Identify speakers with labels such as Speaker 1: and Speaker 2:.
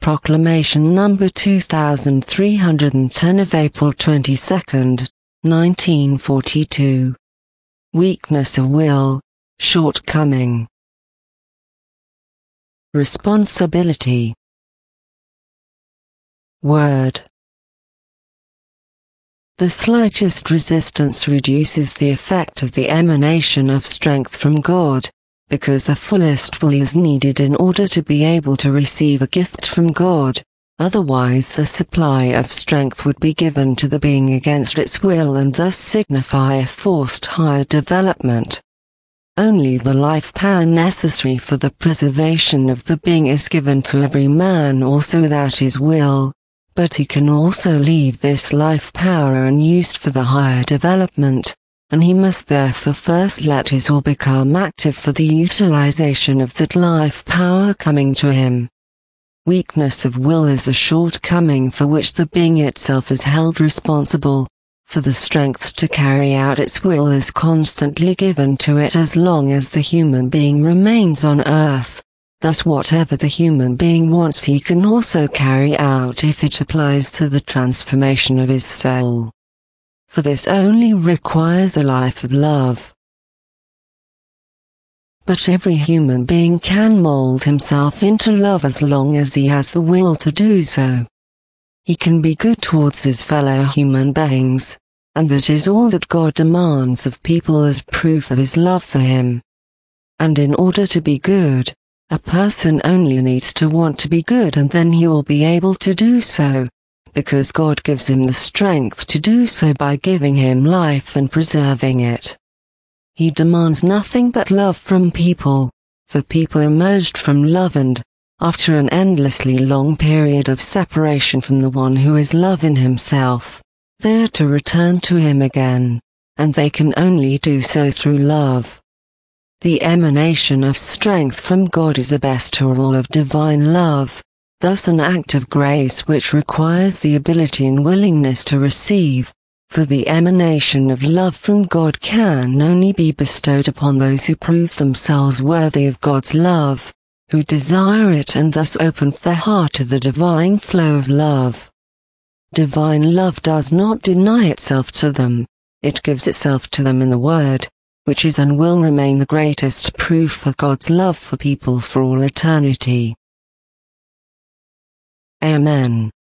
Speaker 1: Proclamation number 2310 of April 22, 1942. Weakness of will, shortcoming. Responsibility. Word. The slightest resistance reduces the effect of the emanation of strength from God, because the fullest will is needed in order to be able to receive a gift from God, otherwise the supply of strength would be given to the being against its will and thus signify a forced higher development. Only the life power necessary for the preservation of the being is given to every man also without his will, but he can also leave this life power unused for the higher development, and he must therefore first let his will become active for the utilization of that life power coming to him. Weakness of will is a shortcoming for which the being itself is held responsible, for the strength to carry out its will is constantly given to it as long as the human being remains on earth. Thus whatever the human being wants he can also carry out if it applies to the transformation of his soul. For this only requires a life of love. But every human being can mold himself into love as long as he has the will to do so. He can be good towards his fellow human beings, and that is all that God demands of people as proof of his love for him. And in order to be good, a person only needs to want to be good, and then he will be able to do so, because God gives him the strength to do so by giving him life and preserving it. He demands nothing but love from people, for people emerged from love and, after an endlessly long period of separation from the one who is love in himself, they are to return to him again, and they can only do so through love. The emanation of strength from God is a bestowal of divine love, thus an act of grace which requires the ability and willingness to receive, for the emanation of love from God can only be bestowed upon those who prove themselves worthy of God's love, who desire it and thus opens their heart to the divine flow of love. Divine love does not deny itself to them, it gives itself to them in the Word, which is and will remain the greatest proof of God's love for people for all eternity. Amen.